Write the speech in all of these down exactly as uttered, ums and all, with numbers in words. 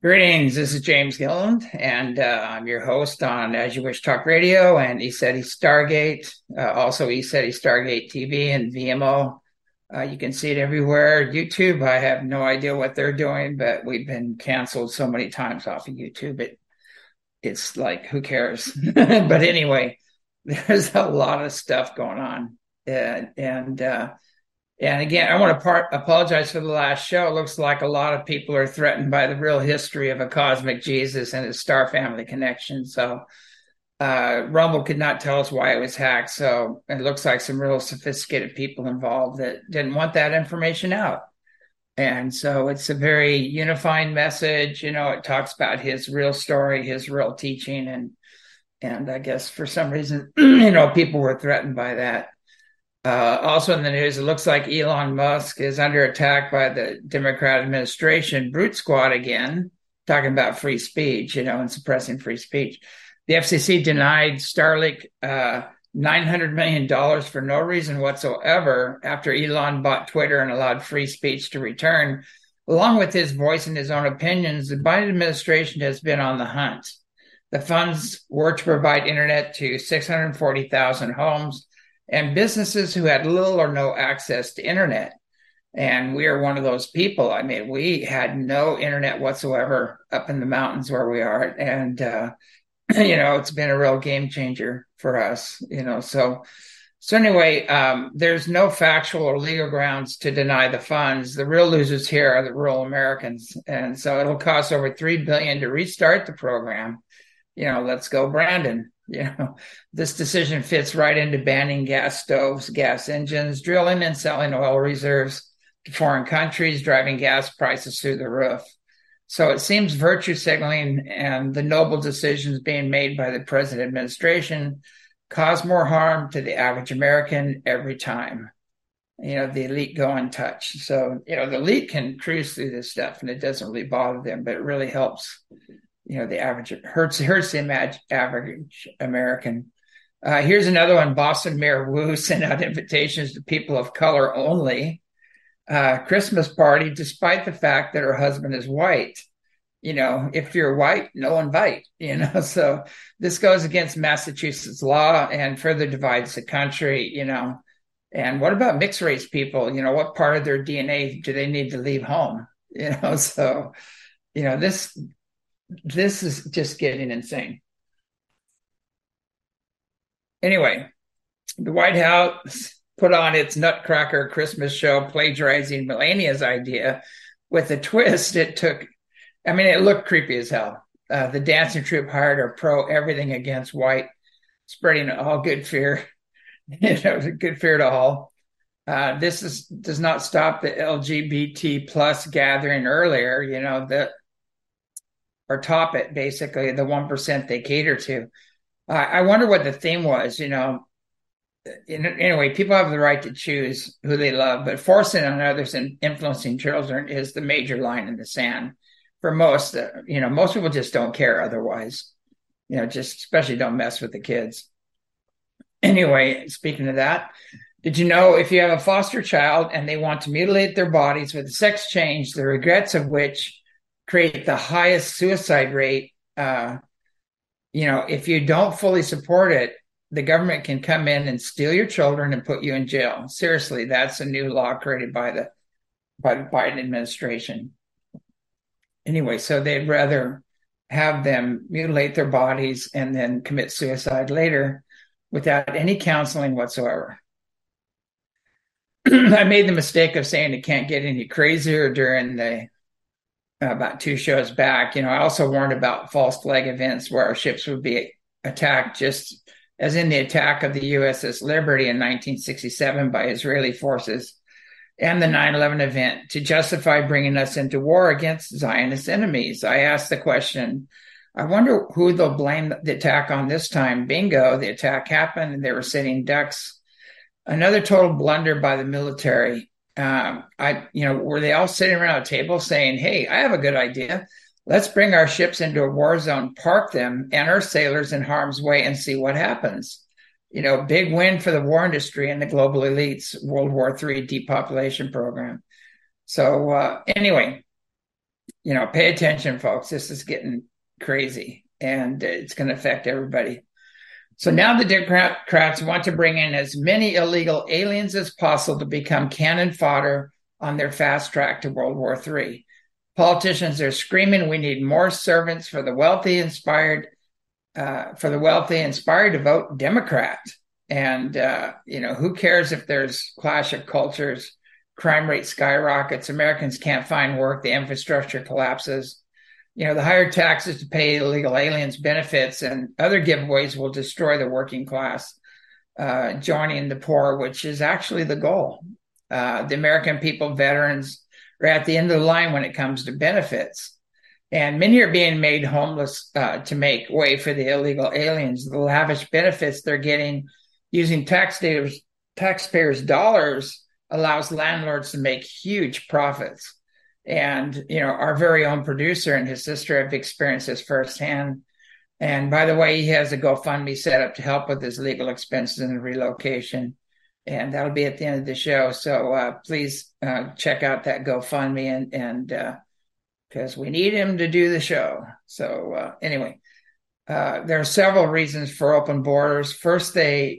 Greetings, this is James Gilland, and uh, I'm your host on As You Wish Talk Radio and ECETI Stargate, uh, also ECETI Stargate T V and V M O. Uh, you can see it everywhere. YouTube, I have no idea what they're doing, but we've been canceled so many times off of YouTube. It, it's like, who cares? But anyway, there's a lot of stuff going on. And, and uh, and again, I want to part, apologize for the last show. It looks like a lot of people are threatened by the real history of a cosmic Jesus and his star family connection. So uh, Rumble could not tell us why it was hacked. So it looks like some real sophisticated people involved that didn't want that information out. And so it's a very unifying message. You know, it talks about his real story, his real teaching. And, and I guess for some reason, you know, people were threatened by that. Uh, also in the news, it looks like Elon Musk is under attack by the Democrat administration, Brute Squad again, talking about free speech, you know, and suppressing free speech. The F C C denied Starlink uh, nine hundred million dollars for no reason whatsoever after Elon bought Twitter and allowed free speech to return. Along with his voice and his own opinions, the Biden administration has been on the hunt. The funds were to provide internet to six hundred forty thousand homes and businesses who had little or no access to internet. And we are one of those people. I mean, we had no internet whatsoever up in the mountains where we are. And, uh, you know, it's been a real game changer for us, you know. So, so anyway, um, there's no factual or legal grounds to deny the funds. The real losers here are the rural Americans. And so it'll cost over three billion dollars to restart the program. You know, let's go, Brandon. You know, this decision fits right into banning gas stoves, gas engines, drilling and selling oil reserves to foreign countries, driving gas prices through the roof. So it seems virtue signaling and the noble decisions being made by the present administration cause more harm to the average American every time. You know, the elite go untouched. So, you know, the elite can cruise through this stuff and it doesn't really bother them, but it really helps. You know, the average hurts hurts the imag- average American. Uh, here's another one. Boston Mayor Wu sent out invitations to people of color only. Uh, Christmas party, despite the fact that her husband is white. You know, if you're white, no invite. You know, so this goes against Massachusetts law and further divides the country. You know, and what about mixed race people? You know, what part of their D N A do they need to leave home? You know, so you know this. This is just getting insane. Anyway, the White House put on its Nutcracker Christmas show plagiarizing Melania's idea with a twist. It took, I mean, it looked creepy as hell. Uh, the dancing troupe hired a pro everything against white, spreading all good fear, you know, good fear to all. Uh, this is, does not stop the L G B T plus gathering earlier, you know, that or top it, basically, the one percent they cater to. Uh, I wonder what the theme was, you know. In, anyway, people have the right to choose who they love, but forcing on others and influencing children is the major line in the sand. For most, uh, you know, most people just don't care otherwise. You know, just especially don't mess with the kids. Anyway, speaking of that, did you know if you have a foster child and they want to mutilate their bodies with a sex change, the regrets of which create the highest suicide rate. Uh, you know, if you don't fully support it, the government can come in and steal your children and put you in jail. Seriously, that's a new law created by the by the Biden administration. Anyway, so they'd rather have them mutilate their bodies and then commit suicide later without any counseling whatsoever. I made the mistake of saying it can't get any crazier during the about two shows back. You know, I also warned about false flag events where our ships would be attacked, just as in the attack of the U S S Liberty in nineteen sixty-seven by Israeli forces and the nine eleven event to justify bringing us into war against Zionist enemies. I asked the question, I wonder who they'll blame the attack on this time. Bingo, the attack happened and they were sitting ducks. Another total blunder by the military. Um, I, you know, were they all sitting around a table saying, hey, I have a good idea. Let's bring our ships into a war zone, park them and our sailors in harm's way and see what happens. You know, big win for the war industry and the global elites, World War Three depopulation program. So uh, anyway, you know, pay attention, folks. This is getting crazy, and it's going to affect everybody. So now the Democrats want to bring in as many illegal aliens as possible to become cannon fodder on their fast track to World War Three. Politicians are screaming, we need more servants for the wealthy inspired, uh, for the wealthy inspired to vote Democrat. And, uh, you know, who cares if there's clash of cultures, crime rate skyrockets, Americans can't find work, the infrastructure collapses. You know, the higher taxes to pay illegal aliens benefits and other giveaways will destroy the working class, uh, joining the poor, which is actually the goal. Uh, the American people, veterans, are at the end of the line when it comes to benefits. And many are being made homeless uh, to make way for the illegal aliens. The lavish benefits they're getting using taxpayers, taxpayers' dollars allows landlords to make huge profits. And, you know, our very own producer and his sister have experienced this firsthand. And by the way, he has a GoFundMe set up to help with his legal expenses and relocation. And that'll be at the end of the show. So uh, please uh, check out that GoFundMe and, and uh, because we need him to do the show. So uh, anyway, uh, there are several reasons for open borders. First, they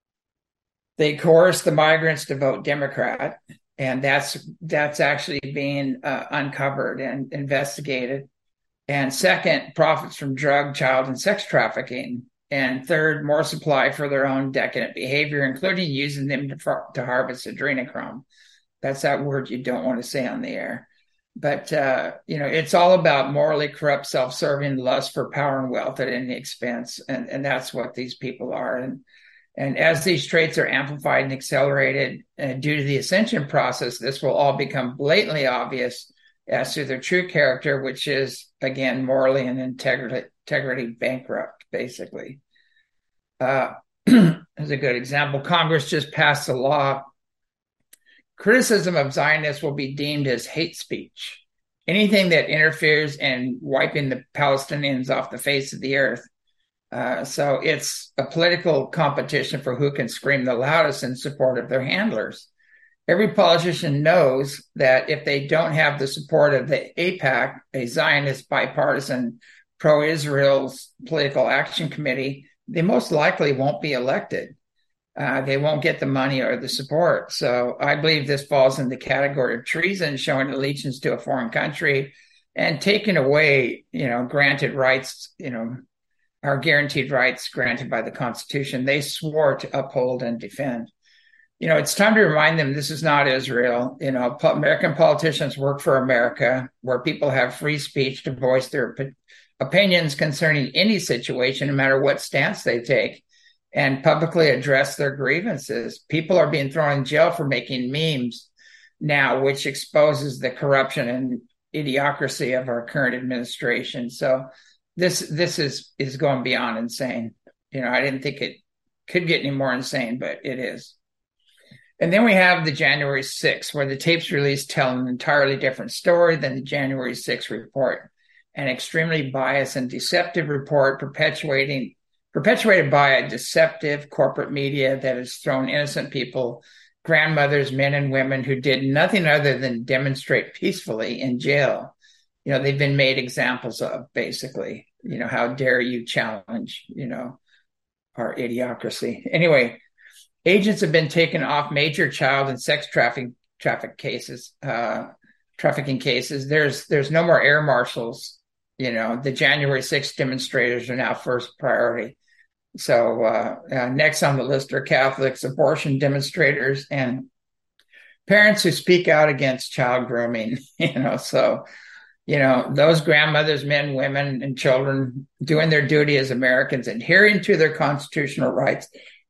they coerce the migrants to vote Democrat. And that's that's actually being uh, uncovered and investigated. And second, profits from drug, child, and sex trafficking. And third, more supply for their own decadent behavior, including using them to, to harvest adrenochrome. That's that word you don't want to say on the air. But, uh, you know, it's all about morally corrupt, self-serving lust for power and wealth at any expense. And, and that's what these people are. And And as these traits are amplified and accelerated uh, due to the ascension process, this will all become blatantly obvious as to their true character, which is, again, morally and integrity, integrity bankrupt, basically. Uh, as a good example, Congress just passed a law. Criticism of Zionists will be deemed as hate speech. Anything that interferes in wiping the Palestinians off the face of the earth. Uh, so it's a political competition for who can scream the loudest in support of their handlers. Every politician knows that if they don't have the support of the AIPAC, a Zionist bipartisan pro-Israel political action committee, they most likely won't be elected. Uh, they won't get the money or the support. So I believe this falls in the category of treason, showing allegiance to a foreign country and taking away, you know, granted rights, you know, our guaranteed rights granted by the Constitution, they swore to uphold and defend. You know, it's time to remind them this is not Israel. You know, American politicians work for America, where people have free speech to voice their opinions concerning any situation, no matter what stance they take, and publicly address their grievances. People are being thrown in jail for making memes now, which exposes the corruption and idiocracy of our current administration. So This this is is going beyond insane. You know, I didn't think it could get any more insane, but it is. And then we have the January sixth, where the tapes released tell an entirely different story than the January sixth report. An extremely biased and deceptive report perpetuating perpetuated by a deceptive corporate media that has thrown innocent people, grandmothers, men and women who did nothing other than demonstrate peacefully in jail. You know, they've been made examples of, basically. You know, how dare you challenge, you know, our idiocracy. Anyway, agents have been taken off major child and sex trafficking traffic cases, uh, trafficking cases. There's there's no more air marshals. You know, the January sixth demonstrators are now first priority. So uh, uh, next on the list are Catholics, abortion demonstrators, and parents who speak out against child grooming. You know, so. You know, those grandmothers, men, women, and children doing their duty as Americans, adhering to their constitutional rights,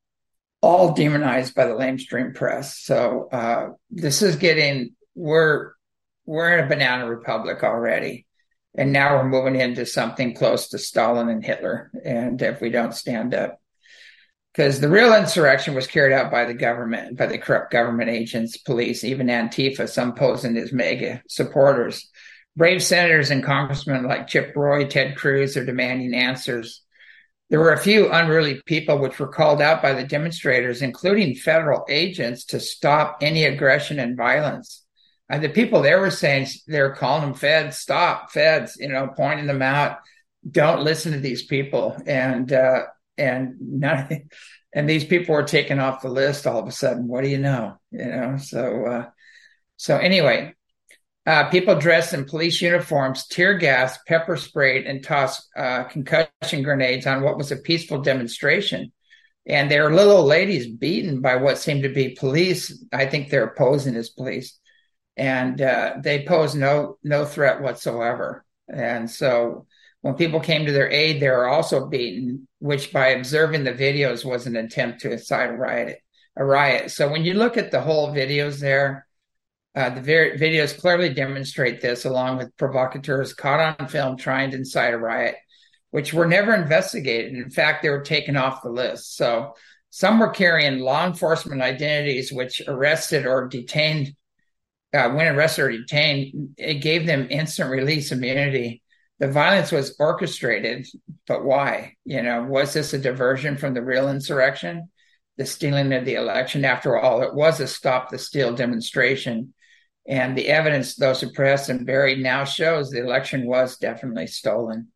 all demonized by the lamestream press. So uh, this is getting, we're, we're in a banana republic already. And now we're moving into something close to Stalin and Hitler. And if we don't stand up, because the real insurrection was carried out by the government, by the corrupt government agents, police, even Antifa, some posing as MAGA supporters. Brave senators and congressmen like Chip Roy, Ted Cruz are demanding answers. There were a few unruly people which were called out by the demonstrators, including federal agents, to stop any aggression and violence. Uh, the people there were saying, they were calling them feds, stop, feds, you know, pointing them out. Don't listen to these people. And, uh, and none, and these people were taken off the list all of a sudden. What do you know? You know, so, uh, so anyway, uh, people dressed in police uniforms, tear gas, pepper sprayed, and tossed uh, concussion grenades on what was a peaceful demonstration. And there were little ladies beaten by what seemed to be police. I think they're posing as police. And uh, they posed no no threat whatsoever. And so when people came to their aid, they were also beaten, which by observing the videos was an attempt to incite a riot. A riot. So when you look at the whole videos there, uh, the ver- videos clearly demonstrate this, along with provocateurs caught on film trying to incite a riot, which were never investigated. In fact, they were taken off the list. So some were carrying law enforcement identities, which arrested or detained Uh, when arrested or detained, it gave them instant release immunity. The violence was orchestrated, but why? You know, was this a diversion from the real insurrection, the stealing of the election? After all, it was a stop the steal demonstration. And the evidence, though suppressed and buried, now shows the election was definitely stolen.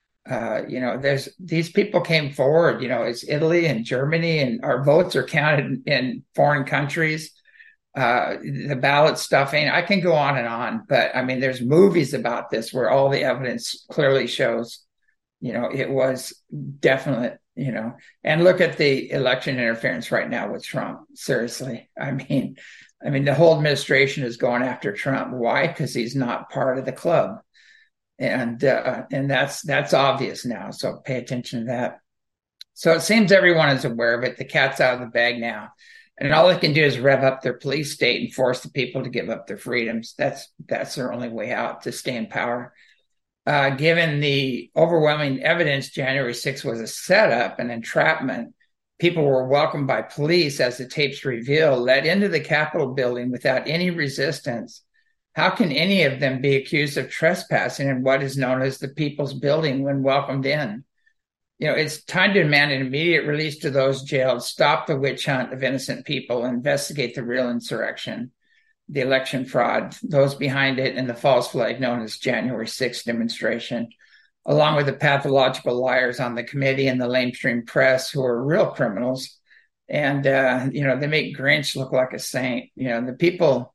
Uh, you know, there's these people came forward, you know, it's Italy and Germany, and our votes are counted in foreign countries. Uh, the ballot stuffing, I can go on and on, but I mean, there's movies about this where all the evidence clearly shows, you know, it was definite, you know, and look at the election interference right now with Trump. Seriously. I mean, I mean, the whole administration is going after Trump. Why? Because he's not part of the club. And, uh, and that's, that's obvious now. So pay attention to that. So it seems everyone is aware of it. The cat's out of the bag now. And all they can do is rev up their police state and force the people to give up their freedoms. That's that's their only way out to stay in power. Uh, given the overwhelming evidence, January sixth was a setup, an entrapment. People were welcomed by police, as the tapes reveal, led into the Capitol building without any resistance. How can any of them be accused of trespassing in what is known as the People's Building when welcomed in? You know, it's time to demand an immediate release to those jailed, stop the witch hunt of innocent people, investigate the real insurrection, the election fraud, those behind it, and the false flag known as January sixth demonstration, along with the pathological liars on the committee and the lamestream press who are real criminals. And, uh, you know, they make Grinch look like a saint. You know, the people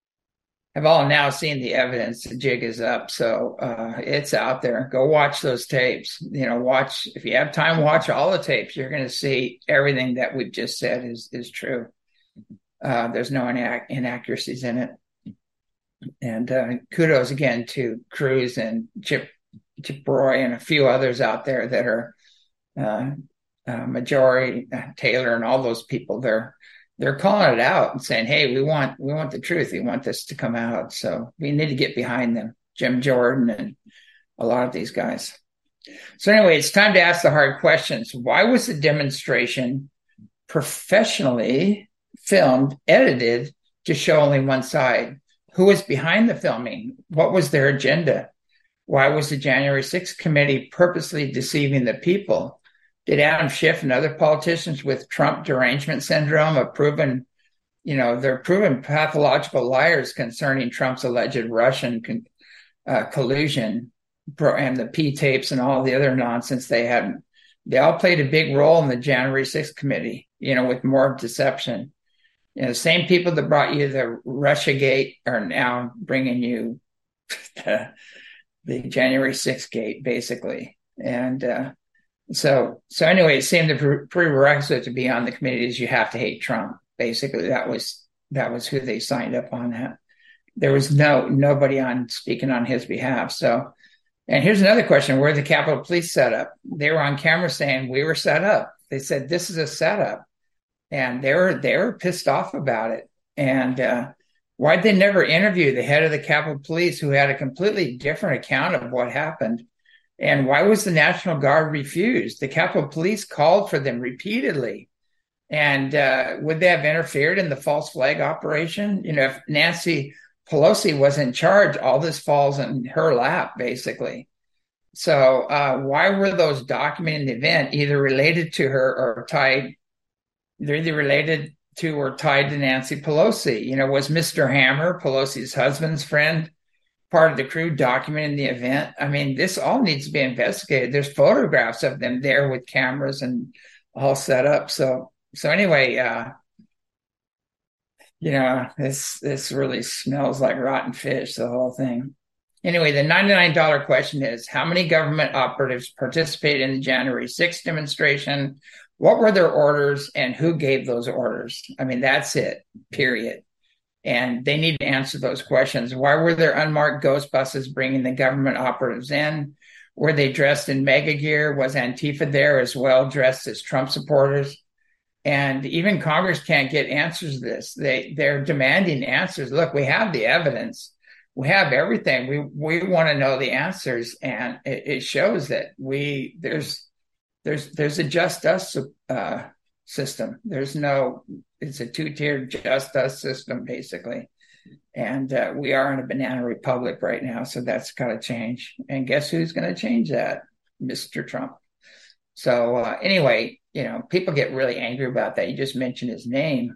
have all now seen the evidence. The jig is up. So uh, it's out there. Go watch those tapes. You know, watch, if you have time, watch all the tapes. You're going to see everything that we've just said is, is true. Uh, there's no inac- inaccuracies in it. And uh, kudos again to Cruz and Chip, Chip Roy and a few others out there that are uh, uh, Majority, uh, Taylor, and all those people. They're they're calling it out and saying, "Hey, we want we want the truth. We want this to come out." So we need to get behind them, Jim Jordan and a lot of these guys. So anyway, it's time to ask the hard questions. Why was the demonstration professionally filmed, edited to show only one side? Who was behind the filming? What was their agenda? Why was the January sixth committee purposely deceiving the people? Did Adam Schiff and other politicians with Trump derangement syndrome have proven, you know, they're proven pathological liars concerning Trump's alleged Russian con- uh, collusion and the P tapes and all the other nonsense they had? They all played a big role in the January sixth committee, you know, with more deception. You know, the same people that brought you the Russiagate are now bringing you the, the January sixth gate, basically. And uh, so, so anyway, it seemed the prerequisite to be on the committee is you have to hate Trump. Basically, that was that was who they signed up on. That there was no nobody on speaking on his behalf. So, and here's another question: where the Capitol Police set up? They were on camera saying we were set up. They said this is a setup. And they were they were pissed off about it. And uh, why'd they never interview the head of the Capitol Police, who had a completely different account of what happened? And why was the National Guard refused? The Capitol Police called for them repeatedly. And uh, would they have interfered in the false flag operation? You know, if Nancy Pelosi was in charge, all this falls in her lap, basically. So uh, why were those documenting the event either related to her or tied? They're either related two were tied to Nancy Pelosi. You know, was Mister Hammer, Pelosi's husband's friend, part of the crew documenting the event? I mean, this all needs to be investigated. There's photographs of them there with cameras and all set up. So, so anyway, uh, you know, this this really smells like rotten fish, the whole thing. Anyway, the ninety-nine dollar question is, how many government operatives participated in the January sixth demonstration? What were their orders and who gave those orders? I mean, that's it, period. And they need to answer those questions. Why were there unmarked ghost buses bringing the government operatives in? Were they dressed in mega gear? Was Antifa there as well, dressed as Trump supporters? And even Congress can't get answers to this. They, they're demanding answers. Look, we have the evidence. We have everything. We we want to know the answers, and it, it shows that we there's there's there's a just us uh, system. There's no it's a two tiered just us system basically, and uh, we are in a banana republic right now. So that's got to change. And guess who's going to change that? Mister Trump. So uh, anyway, you know, people get really angry about that. You just mentioned his name,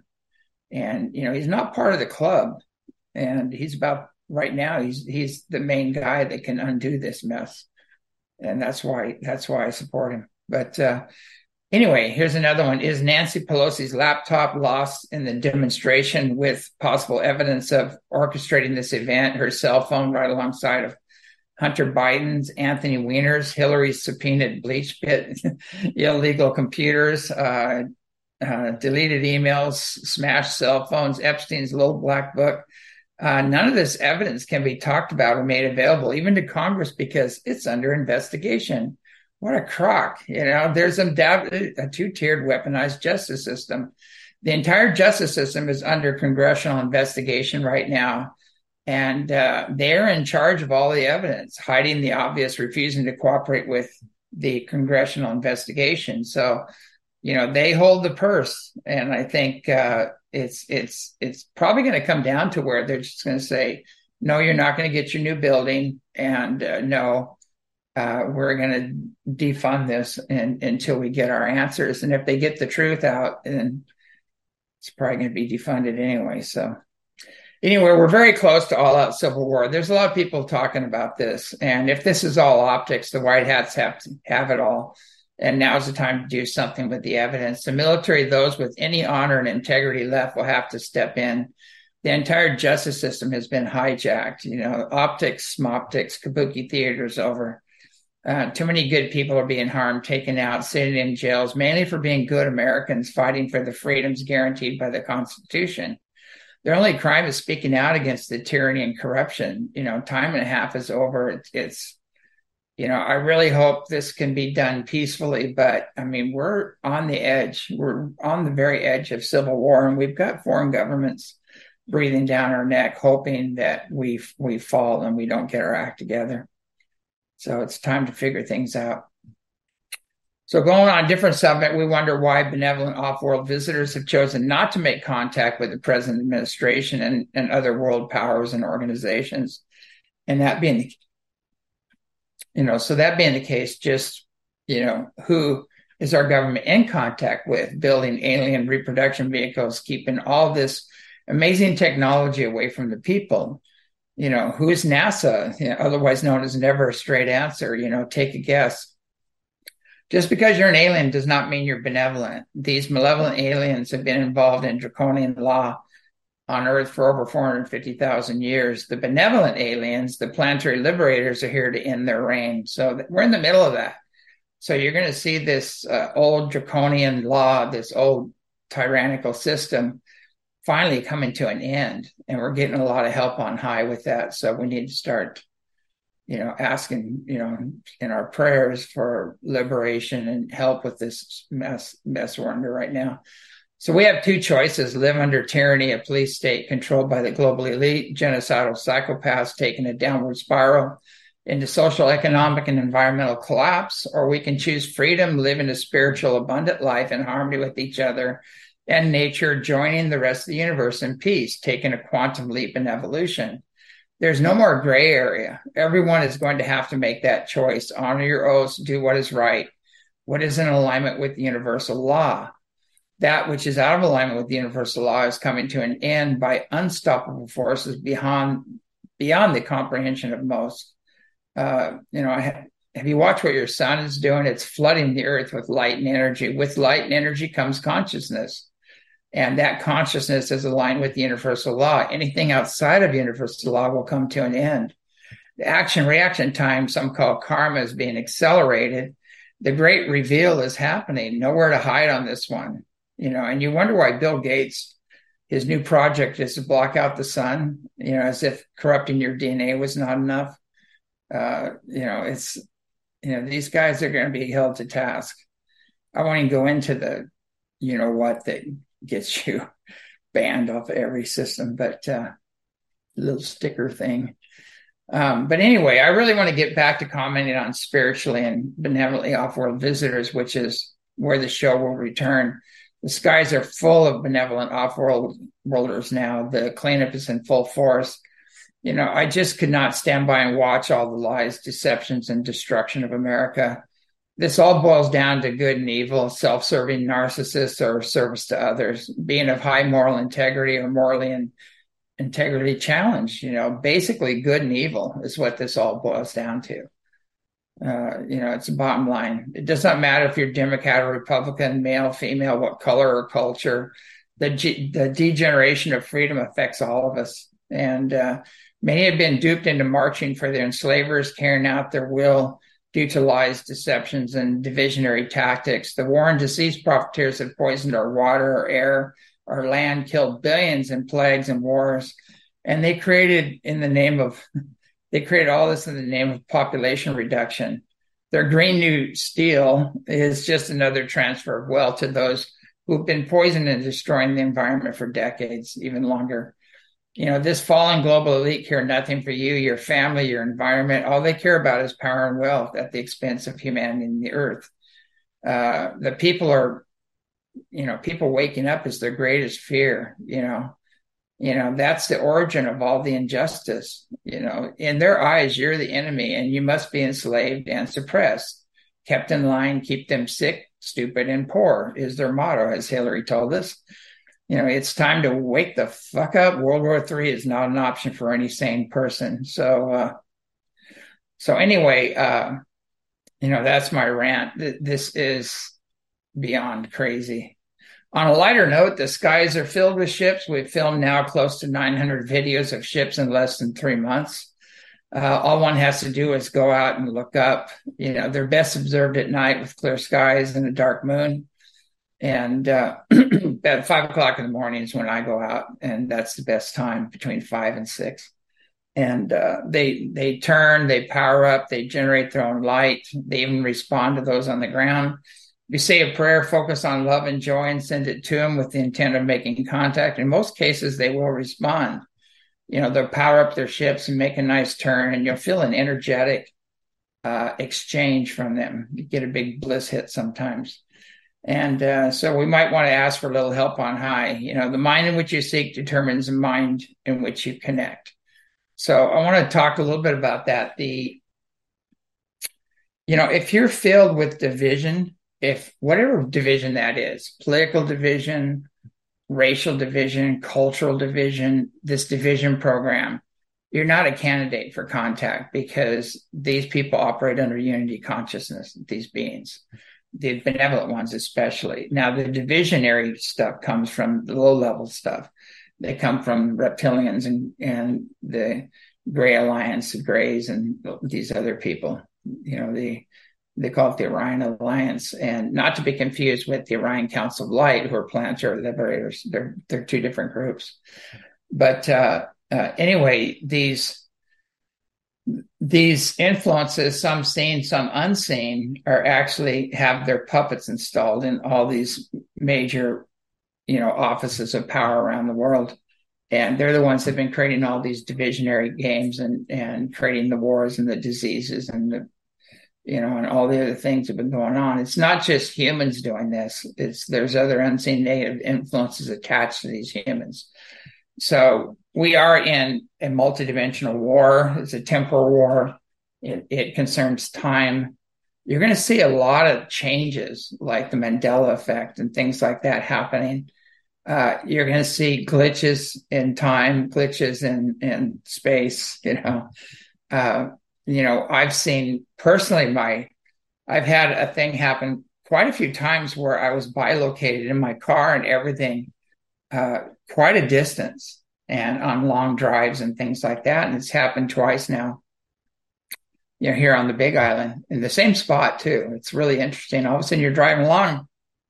and you know he's not part of the club, and he's about. Right now, he's he's the main guy that can undo this mess, and that's why that's why I support him. But uh, anyway, here's another one: is Nancy Pelosi's laptop lost in the demonstration with possible evidence of orchestrating this event? Her cell phone right alongside of Hunter Biden's, Anthony Weiner's, Hillary's subpoenaed bleach pit, illegal computers, uh, uh, deleted emails, smashed cell phones, Epstein's little black book. Uh, none of this evidence can be talked about or made available, even to Congress, because it's under investigation. What a crock. You know, there's undoubtedly a two-tiered weaponized justice system. The entire justice system is under congressional investigation right now. And uh, they're in charge of all the evidence, hiding the obvious, refusing to cooperate with the congressional investigation. So, you know, they hold the purse. And I think uh, it's it's it's probably going to come down to where they're just going to say, no, you're not going to get your new building. And uh, no, uh, we're going to defund this in, until we get our answers. And if they get the truth out, then it's probably going to be defunded anyway. So anyway, we're very close to all-out civil war. There's a lot of people talking about this. And if this is all optics, the white hats have to have it all. And now's the time to do something with the evidence. The military, those with any honor and integrity left, will have to step in. The entire justice system has been hijacked. You know, optics, smoptics, kabuki theater's over. Uh, too many good people are being harmed, taken out, sitting in jails, mainly for being good Americans fighting for the freedoms guaranteed by the Constitution. Their only crime is speaking out against the tyranny and corruption. You know, time and a half is over. It's, it's You know, I really hope this can be done peacefully, but I mean, we're on the edge. We're on the very edge of civil war, and we've got foreign governments breathing down our neck, hoping that we we fall and we don't get our act together. So it's time to figure things out. So going on a different subject, we wonder why benevolent off-world visitors have chosen not to make contact with the present administration and, and other world powers and organizations. And that being the You know, so that being the case, just, you know, who is our government in contact with, building alien reproduction vehicles, keeping all this amazing technology away from the people? You know, who is NASA, you know, otherwise known as never a straight answer? You know, take a guess. Just because you're an alien does not mean you're benevolent. These malevolent aliens have been involved in draconian law on Earth for over four hundred fifty thousand years. The benevolent aliens, the planetary liberators, are here to end their reign. So we're in the middle of that. So you're going to see this uh, old draconian law, this old tyrannical system finally coming to an end. And we're getting a lot of help on high with that. So we need to start, you know, asking, you know, in our prayers for liberation and help with this mess, mess we're under right now. So we have two choices: live under tyranny, a police state controlled by the global elite, genocidal psychopaths taking a downward spiral into social, economic, and environmental collapse, or we can choose freedom, live in a spiritual, abundant life in harmony with each other and nature, joining the rest of the universe in peace, taking a quantum leap in evolution. There's no more gray area. Everyone is going to have to make that choice. Honor your oaths, do what is right, what is in alignment with the universal law. that which is out of alignment with the universal law is coming to an end by unstoppable forces beyond beyond the comprehension of most. Uh, you know, have, have you watched what your sun is doing? It's flooding the earth with light and energy. With light and energy comes consciousness. And that consciousness is aligned with the universal law. Anything outside of universal law will come to an end. The action reaction time, some call karma, is being accelerated. The great reveal is happening. Nowhere to hide on this one. You know, and you wonder why Bill Gates, his new project is to block out the sun, you know, as if corrupting your D N A was not enough. Uh, you know, it's, you know, these guys are going to be held to task. I won't even go into the, you know, what that gets you banned off of every system, but uh, little sticker thing. Um, but anyway, I really want to get back to commenting on spiritually and benevolently off-world visitors, which is where the show will return. The skies are full of benevolent off-world worlders now. The cleanup is in full force. You know, I just could not stand by and watch all the lies, deceptions, and destruction of America. This all boils down to good and evil, self-serving narcissists or service to others, being of high moral integrity or morally and integrity challenged. You know, basically good and evil is what this all boils down to. Uh, you know, it's a bottom line. It does not matter if you're Democrat or Republican, male, female, what color or culture. The, G- the degeneration of freedom affects all of us. And uh, many have been duped into marching for their enslavers, carrying out their will due to lies, deceptions, and divisionary tactics. The war and disease profiteers have poisoned our water, our air, our land, killed billions in plagues and wars. And they created in the name of They created all this in the name of population reduction. Their Green New Deal is just another transfer of wealth to those who've been poisoning and destroying the environment for decades, even longer. You know, this fallen global elite care nothing for you, your family, your environment. All they care about is power and wealth at the expense of humanity and the earth. Uh, the people are, you know, people waking up is their greatest fear, you know. You know, that's the origin of all the injustice. You know, in their eyes, you're the enemy and you must be enslaved and suppressed. Kept in line, keep them sick, stupid, and poor is their motto, as Hillary told us. You know, it's time to wake the fuck up. World War Three is not an option for any sane person. So, uh, so anyway, uh, you know, that's my rant. This is beyond crazy. On a lighter note, the skies are filled with ships. We've filmed now close to nine hundred videos of ships in less than three months. Uh, all one has to do is go out and look up. You know, they're best observed at night with clear skies and a dark moon. And uh, at five o'clock in the morning is when I go out, and that's the best time, between five and six. And uh, they they turn, they power up, they generate their own light. They even respond to those on the ground. You say a prayer, focus on love and joy, and send it to them with the intent of making contact. In most cases, they will respond. You know, they'll power up their ships and make a nice turn, and you'll feel an energetic uh, exchange from them. You get a big bliss hit sometimes. And uh, so we might want to ask for a little help on high. You know, the mind in which you seek determines the mind in which you connect. So I want to talk a little bit about that. The, you know, if you're filled with division, if whatever division that is, political division, racial division, cultural division, this division program, you're not a candidate for contact, because these people operate under unity consciousness, these beings, the benevolent ones especially. Now, the divisionary stuff comes from the low-level stuff. They come from reptilians and, and the Gray Alliance, the Greys, and these other people, you know, the They call it the Orion Alliance, and not to be confused with the Orion Council of Light, who are planetary liberators. They're they're two different groups. But uh, uh, anyway, these these influences, some seen, some unseen, are actually have their puppets installed in all these major, you know, offices of power around the world. And they're the ones that have been creating all these divisionary games and and creating the wars and the diseases and the, you know, and all the other things have been going on. It's not just humans doing this. It's there's other unseen native influences attached to these humans. So we are in a multidimensional war. It's a temporal war. It, it concerns time. you're going to see a lot of changes like the Mandela effect and things like that happening. Uh, you're going to see glitches in time, glitches in, in space, you know. Uh, you know, I've seen personally my, I've had a thing happen quite a few times where I was bilocated in my car and everything, uh, quite a distance and on long drives and things like that. And it's happened twice now, you know, here on the Big Island in the same spot too. It's really interesting. All of a sudden you're driving along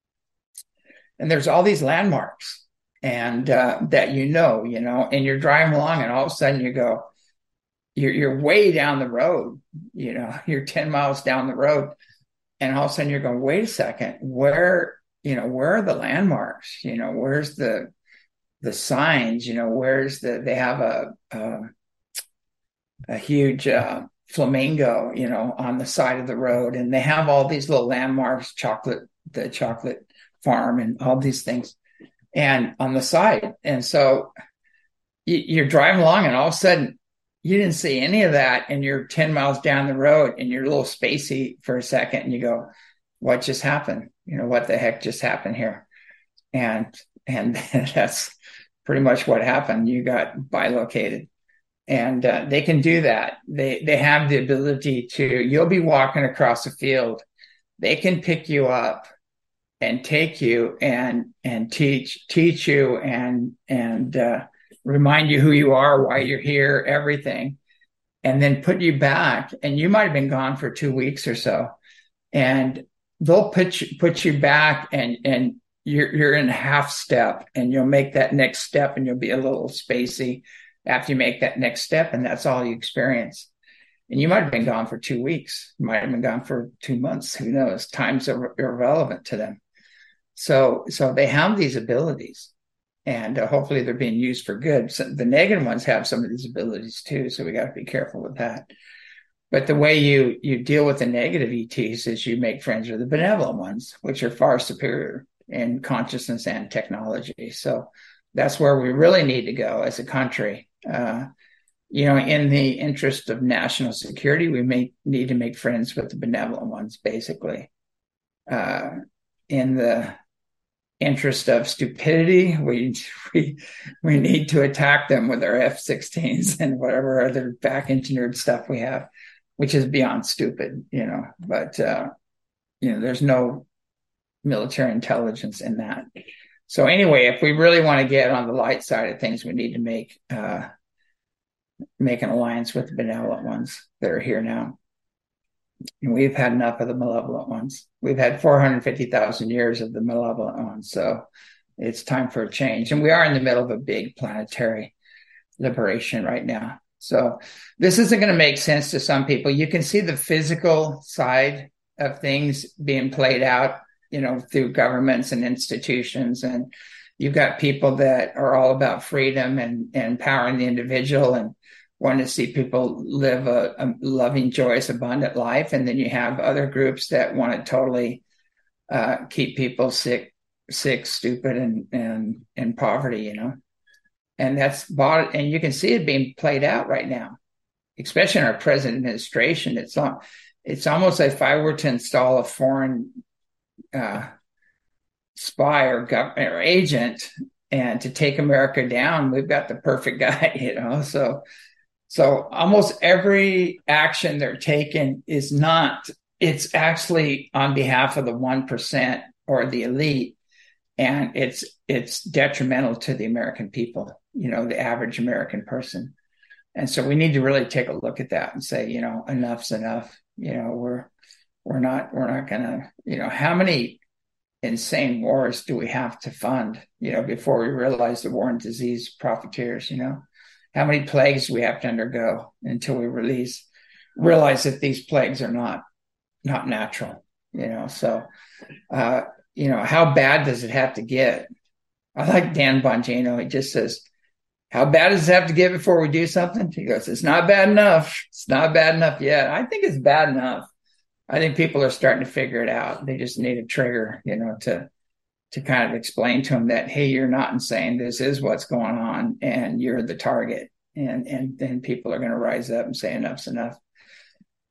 and there's all these landmarks and uh, that you know, you know, and you're driving along and all of a sudden you go, you're, you're way down the road, you know, you're ten miles down the road. And all of a sudden you're going, wait a second, where, you know, where are the landmarks? You know, where's the, the signs, you know, where's the, they have a, a, a huge uh, flamingo, you know, on the side of the road. And they have all these little landmarks, chocolate, the chocolate farm and all these things and on the side. And so you, you're driving along and all of a sudden you didn't see any of that. And you're ten miles down the road and you're a little spacey for a second and you go, what just happened? You know, what the heck just happened here? And, and that's pretty much what happened. You got bilocated. And uh, they can do that. They they have the ability to, you'll be walking across a field. They can pick you up and take you and and teach teach you and and uh, remind you who you are, why you're here, everything, and then put you back. And you might have been gone for two weeks or so, and they'll put you, put you back, and and you're you're in half step, and you'll make that next step, and you'll be a little spacey after you make that next step, and that's all you experience. And you might have been gone for two weeks. You might have been gone for two months. Who knows? Time's ir- irrelevant to them. So, so they have these abilities, and uh, hopefully they're being used for good. So the negative ones have some of these abilities too. So we got to be careful with that. But the way you you deal with the negative E Ts is you make friends with the benevolent ones, which are far superior in consciousness and technology. So that's where we really need to go as a country. Uh, you know, in the interest of national security, we may need to make friends with the benevolent ones, basically. Uh, in the interest of stupidity, we, we we need to attack them with our F sixteens and whatever other back engineered stuff we have, which is beyond stupid, you know. But, uh, you know, there's no military intelligence in that. So anyway, if we really want to get on the light side of things, we need to make uh, make an alliance with the benevolent ones that are here now. And we've had enough of the malevolent ones. We've had four hundred fifty thousand years of the malevolent ones. So it's time for a change. And we are in the middle of a big planetary liberation right now. So this isn't going to make sense to some people. You can see the physical side of things being played out, you know, through governments and institutions. And you've got people that are all about freedom and, and empowering the individual and want to see people live a, a loving, joyous, abundant life. And then you have other groups that want to totally uh, keep people sick, sick, stupid, and and in poverty, you know. And that's bought, and you can see it being played out right now, especially in our present administration. It's on, it's almost like if I were to install a foreign uh, spy or government or agent and to take America down, we've got the perfect guy, you know. So. So almost every action they're taking is not, it's actually on behalf of the one percent or the elite. And it's, it's detrimental to the American people, you know, the average American person. And so we need to really take a look at that and say, you know, enough's enough. You know, we're, we're not, we're not going to, you know, how many insane wars do we have to fund, you know, before we realize the war and disease profiteers, you know? How many plagues we have to undergo until we release, realize that these plagues are not, not natural, you know? So, uh, you know, how bad does it have to get? I like Dan Bongino. He just says, how bad does it have to get before we do something? He goes, it's not bad enough. It's not bad enough yet. I think it's bad enough. I think people are starting to figure it out. They just need a trigger, you know, to, to kind of explain to them that, hey, you're not insane. This is what's going on and you're the target. And, and then people are going to rise up and say enough's enough.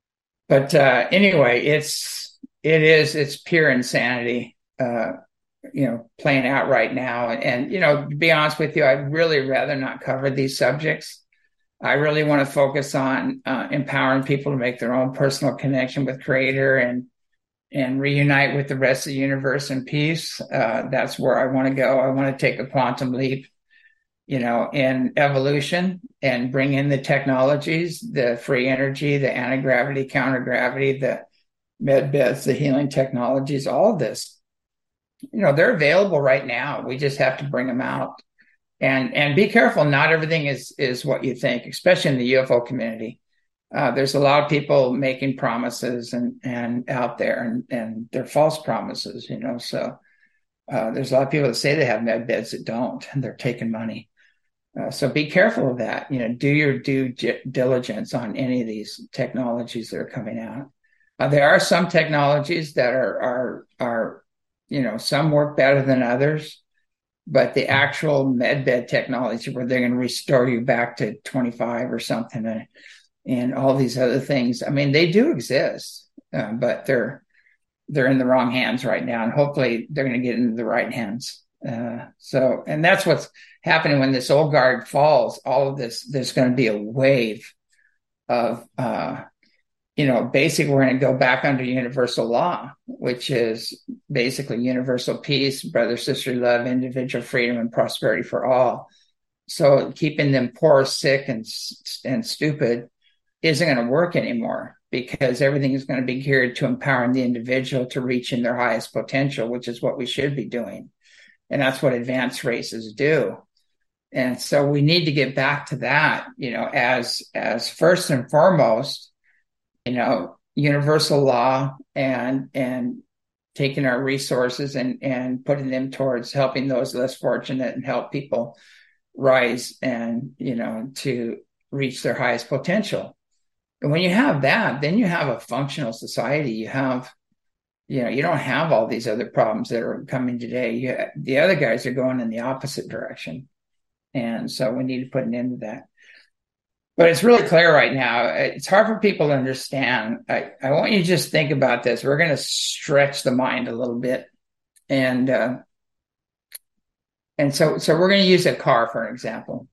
But uh, anyway, it's it is it's pure insanity, uh, you know, playing out right now. And, and you know, to be honest with you, I'd really rather not cover these subjects. I really want to focus on uh, empowering people to make their own personal connection with Creator and and reunite with the rest of the universe in peace. Uh, that's where I want to go. I want to take a quantum leap, you know, in evolution and bring in the technologies, the free energy, the anti-gravity, counter-gravity, the med beds, the healing technologies, all of this. You know, they're available right now. We just have to bring them out. And and be careful, not everything is is what you think, especially in the U F O community. Uh, there's a lot of people making promises and and out there, and and they're false promises, you know. So uh, there's a lot of people that say they have med beds that don't, and they're taking money. Uh, so be careful of that. You know, do your due diligence on any of these technologies that are coming out. Uh, there are some technologies that are are are you know, some work better than others, but the actual med bed technology where they're going to restore you back to twenty-five or something, and, and all these other things, I mean, they do exist, uh, but they're they're in the wrong hands right now, and hopefully they're going to get into the right hands. Uh, so, and that's what's happening when this old guard falls. All of this, there's going to be a wave of, uh, you know, basically we're going to go back under universal law, which is basically universal peace, brother, sister love, individual freedom, and prosperity for all. So keeping them poor, sick, and and stupid isn't going to work anymore, because everything is going to be geared to empowering the individual to reach in their highest potential, which is what we should be doing. And that's what advanced races do. And so we need to get back to that, you know, as as first and foremost, you know, universal law, and and taking our resources and and putting them towards helping those less fortunate and help people rise and, you know, to reach their highest potential. And when you have that, then you have a functional society. You have, you know, you don't have all these other problems that are coming today. You, the other guys are going in the opposite direction. And so we need to put an end to that. But it's really clear right now. It's hard for people to understand. I, I want you to just think about this. We're going to stretch the mind a little bit. And uh, and so so we're going to use a car for an example.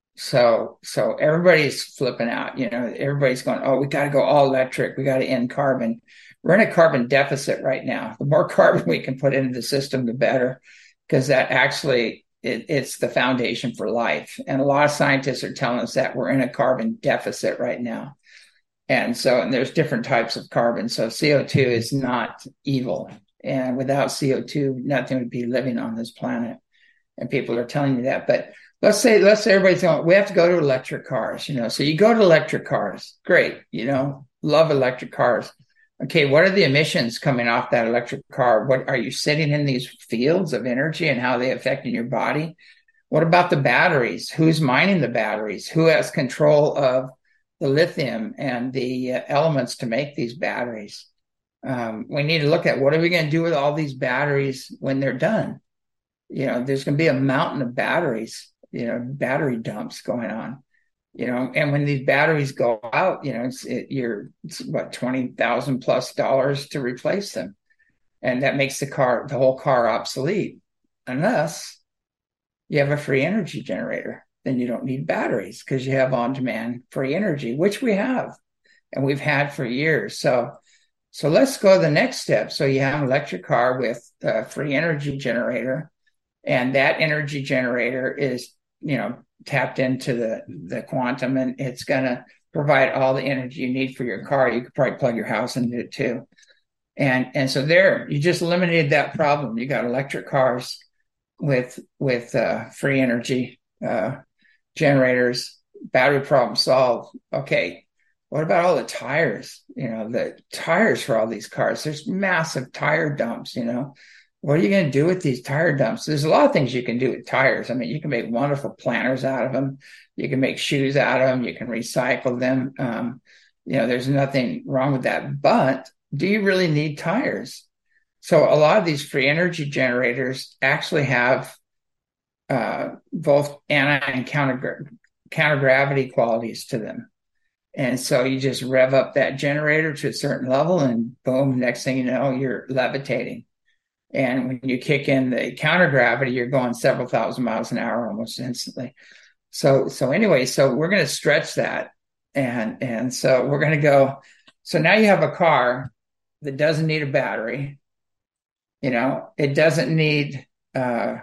So so everybody's flipping out. You know, everybody's going, oh, we got to go all electric. We got to end carbon. We're in a carbon deficit right now. The more carbon we can put into the system, the better, because that actually, it, it's the foundation for life. And a lot of scientists are telling us that we're in a carbon deficit right now. And so, and there's different types of carbon. So C O two is not evil. And without C O two, nothing would be living on this planet. And people are telling you that. But let's say, let's say everybody's going, we have to go to electric cars, you know. So you go to electric cars. Great. You know, love electric cars. Okay, what are the emissions coming off that electric car? What are you sitting in these fields of energy, and how are they affecting your body? What about the batteries? Who's mining the batteries? Who has control of the lithium and the uh, elements to make these batteries? Um, we need to look at, what are we going to do with all these batteries when they're done? You know, there's going to be a mountain of batteries, you know, battery dumps going on. You know, and when these batteries go out, you know, it's it, you're it's what twenty thousand plus dollars to replace them, and that makes the car, the whole car, obsolete. Unless you have a free energy generator, then you don't need batteries, because you have on-demand free energy, which we have, and we've had for years. So, so let's go to the next step. So you have an electric car with a free energy generator, and that energy generator is, you know, tapped into the, the quantum, and it's going to provide all the energy you need for your car. You could probably plug your house into it too. And, and so there, you just eliminated that problem. You got electric cars with, with uh, free energy uh, generators, battery problem solved. Okay. What about all the tires? You know, the tires for all these cars, there's massive tire dumps, you know. What are you going to do with these tire dumps? There's a lot of things you can do with tires. I mean, you can make wonderful planters out of them. You can make shoes out of them. You can recycle them. Um, you know, there's nothing wrong with that. But do you really need tires? So a lot of these free energy generators actually have uh, both anti and counter, counter gravity qualities to them. And so you just rev up that generator to a certain level and boom, next thing you know, you're levitating. And when you kick in the counter gravity, you're going several thousand miles an hour almost instantly. So, so anyway, so we're going to stretch that. And, and so we're going to go. So now you have a car that doesn't need a battery. You know, it doesn't need, uh,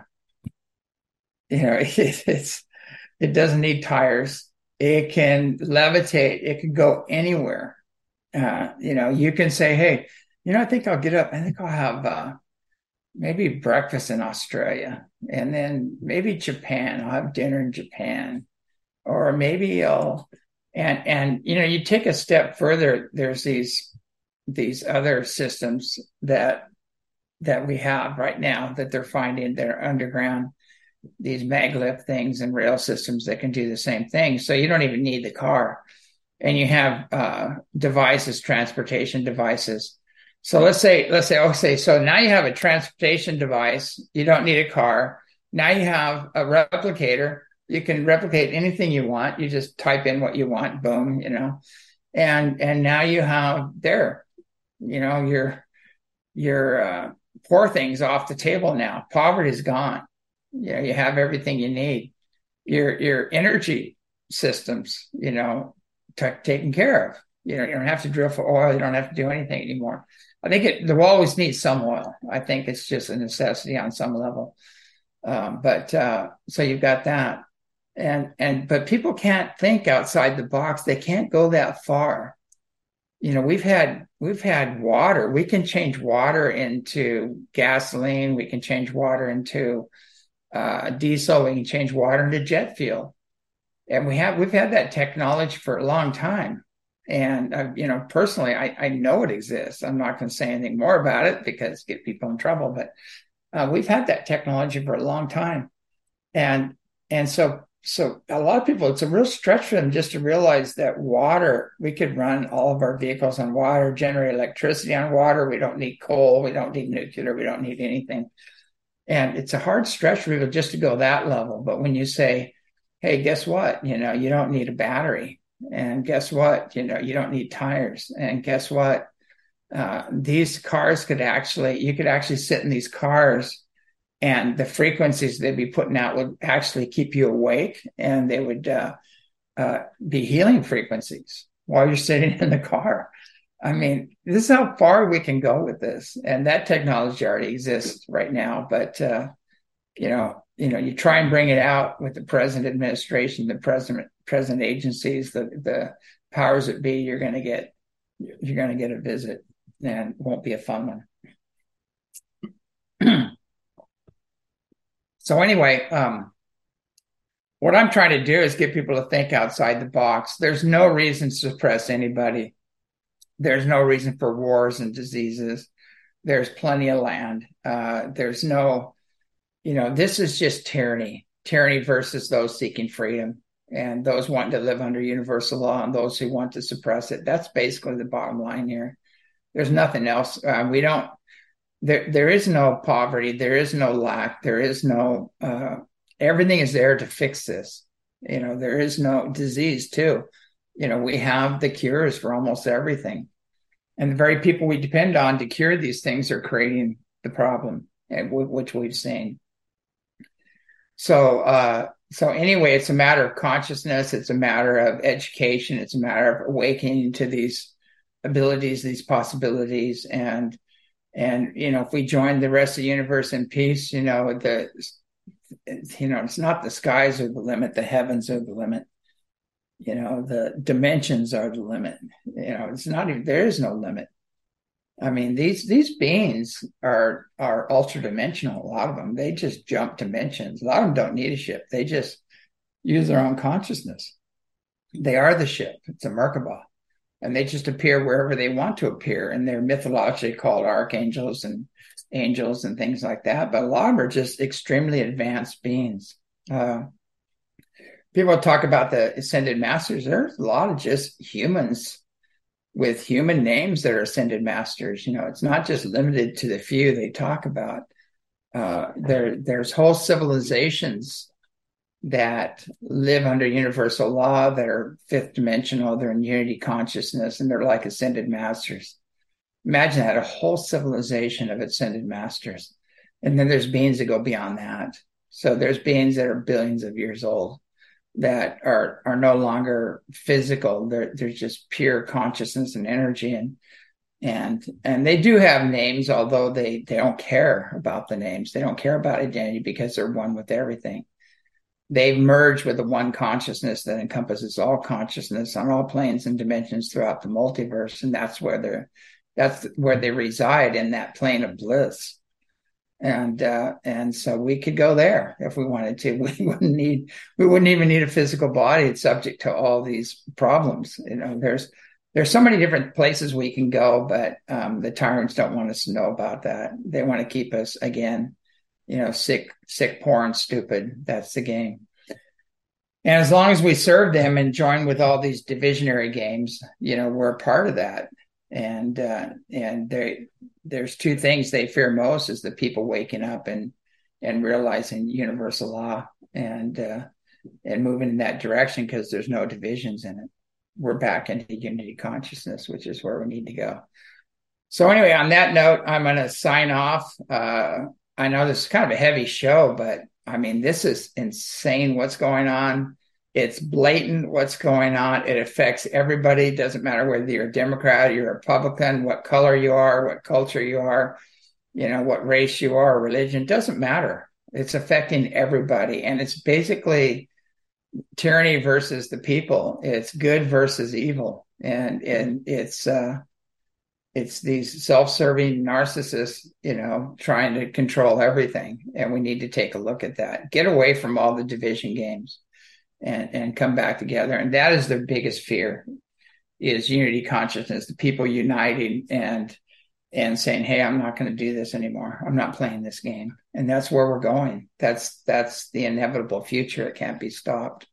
you know, it, it's, it doesn't need tires. It can levitate. It can go anywhere. Uh, you know, you can say, hey, you know, I think I'll get up. I think I'll have, uh, maybe breakfast in Australia, and then maybe Japan. I'll have dinner in Japan, or maybe I'll, and, and, you know, you take a step further, there's these, these other systems that, that we have right now that they're finding that are underground, these maglev things and rail systems that can do the same thing. So you don't even need the car, and you have, uh, devices, transportation devices. So let's say, let's say, okay, so now you have a transportation device. You don't need a car. Now you have a replicator. You can replicate anything you want. You just type in what you want, boom, you know, and, and now you have there, you know, your, your, uh, poor things off the table now. Poverty is gone. You know, you have everything you need. Your, your energy systems, you know, t- taken care of. You know, you don't have to drill for oil. You don't have to do anything anymore. I think it, there will always need some oil. I think it's just a necessity on some level. Um, but uh, so you've got that, and and but people can't think outside the box. They can't go that far. You know, we've had we've had water. We can change water into gasoline. We can change water into uh, diesel. We can change water into jet fuel, and we have we've had that technology for a long time. And, uh, you know, personally, I, I know it exists. I'm not going to say anything more about it because get people in trouble, but uh, we've had that technology for a long time. And, and so, so a lot of people, it's a real stretch for them just to realize that water, we could run all of our vehicles on water, generate electricity on water. We don't need coal. We don't need nuclear. We don't need anything. And it's a hard stretch for people just to go that level. But when you say, hey, guess what? You know, you don't need a battery. And guess what? You know, you don't need tires. And guess what? Uh, these cars could actually, you could actually sit in these cars, and the frequencies they'd be putting out would actually keep you awake, and they would uh, uh, be healing frequencies while you're sitting in the car. I mean, this is how far we can go with this. And that technology already exists right now. But, uh, you know, you know, you try and bring it out with the present administration, the president, present agencies, the the powers that be. You're going to get, you're going to get a visit, and it won't be a fun one. So anyway, um, what I'm trying to do is get people to think outside the box. There's no reason to suppress anybody. There's no reason for wars and diseases. There's plenty of land. Uh, there's no. You know, this is just tyranny, tyranny versus those seeking freedom and those wanting to live under universal law and those who want to suppress it. That's basically the bottom line here. There's nothing else. Uh, we don't, there, there is no poverty. There is no lack. There is no, uh, everything is there to fix this. You know, there is no disease too. You know, we have the cures for almost everything. And the very people we depend on to cure these things are creating the problem, which we've seen. So, uh, so anyway, it's a matter of consciousness. It's a matter of education. It's a matter of awakening to these abilities, these possibilities. And, and, you know, if we join the rest of the universe in peace, you know, the, you know, it's not the skies are the limit, the heavens are the limit. You know, the dimensions are the limit. You know, it's not even, there is no limit. I mean, these these beings are are ultra dimensional. A lot of them, they just jump dimensions. A lot of them don't need a ship. They just use their own consciousness. They are the ship. It's a Merkaba, and they just appear wherever they want to appear. And they're mythologically called archangels and angels and things like that. But a lot of them are just extremely advanced beings. Uh, people talk about the ascended masters. There's a lot of just humans with human names that are ascended masters. You know, it's not just limited to the few they talk about. Uh, there, there's whole civilizations that live under universal law, that are fifth dimensional, they're in unity consciousness, and they're like ascended masters. Imagine that, a whole civilization of ascended masters. And then there's beings that go beyond that. So there's beings that are billions of years old that are are no longer physical. They're, they're just pure consciousness and energy. And and and they do have names, although they, they don't care about the names. They don't care about identity because they're one with everything. They've merged with the one consciousness that encompasses all consciousness on all planes and dimensions throughout the multiverse. And that's where they're that's where they reside, in that plane of bliss. And uh, and so we could go there if we wanted to. We wouldn't need we wouldn't even need a physical body. It's subject to all these problems. You know, there's there's so many different places we can go, but um, the tyrants don't want us to know about that. They want to keep us, again, you know, sick, sick, poor, and stupid. That's the game. And as long as we serve them and join with all these divisionary games, you know, we're a part of that. And uh, and they, there's two things they fear most: is the people waking up and and realizing universal law and uh, and moving in that direction, because there's no divisions in it. We're back into unity consciousness, which is where we need to go. So anyway, on that note, I'm going to sign off. Uh, I know this is kind of a heavy show, but I mean, this is insane what's going on. It's blatant what's going on. It affects everybody. It doesn't matter whether you're a Democrat, you're a Republican, what color you are, what culture you are, you know, what race you are, religion. It doesn't matter. It's affecting everybody. And it's basically tyranny versus the people. It's good versus evil. And, and it's, uh, it's these self-serving narcissists, you know, trying to control everything. And we need to take a look at that. Get away from all the division games. And, and come back together. And that is their biggest fear, is unity consciousness, the people uniting and and saying, hey, I'm not going to do this anymore. I'm not playing this game. And that's where we're going. That's that's the inevitable future. It can't be stopped.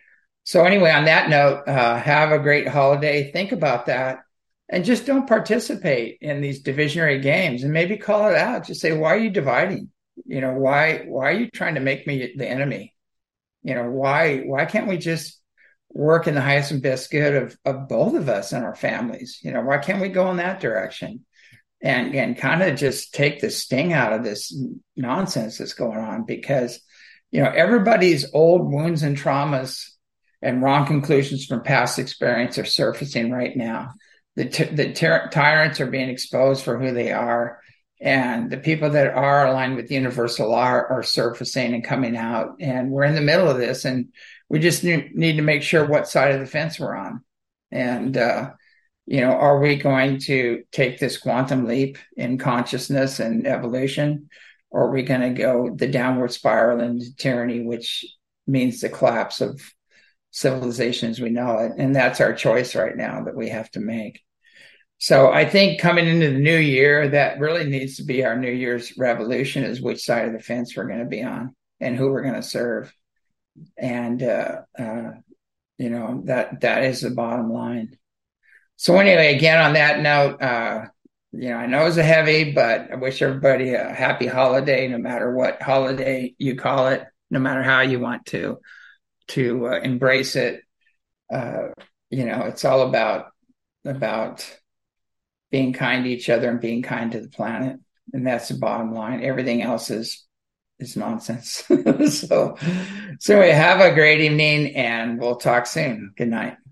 So anyway, on that note, uh, have a great holiday. Think about that. And just don't participate in these divisionary games, and maybe call it out. Just say, why are you dividing? You know, why why are you trying to make me the enemy? You know, why why can't we just work in the highest and best good of, of both of us and our families? You know, why can't we go in that direction and, and kind of just take the sting out of this nonsense that's going on? Because, you know, everybody's old wounds and traumas and wrong conclusions from past experience are surfacing right now. The, t- the ty- tyrants are being exposed for who they are. And the people that are aligned with universal law are, are surfacing and coming out. And we're in the middle of this, and we just need, need to make sure what side of the fence we're on. And, uh, you know, are we going to take this quantum leap in consciousness and evolution, or are we going to go the downward spiral into tyranny, which means the collapse of civilization as we know it? And that's our choice right now that we have to make. So I think coming into the new year, that really needs to be our New Year's revolution, is which side of the fence we're going to be on and who we're going to serve. And, uh, uh, you know, that that is the bottom line. So anyway, again, on that note, uh, you know, I know it's a heavy, but I wish everybody a happy holiday, no matter what holiday you call it, no matter how you want to, to uh, embrace it. Uh, you know, it's all about, about, being kind to each other and being kind to the planet. And that's the bottom line. Everything else is, is nonsense. so, so anyway, have a great evening, and we'll talk soon. Good night.